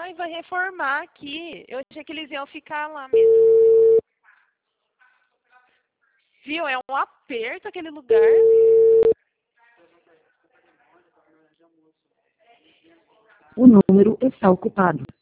Ai, vai reformar aqui. Eu achei que eles iam ficar lá mesmo. Viu? É um aperto aquele lugar. O número está ocupado.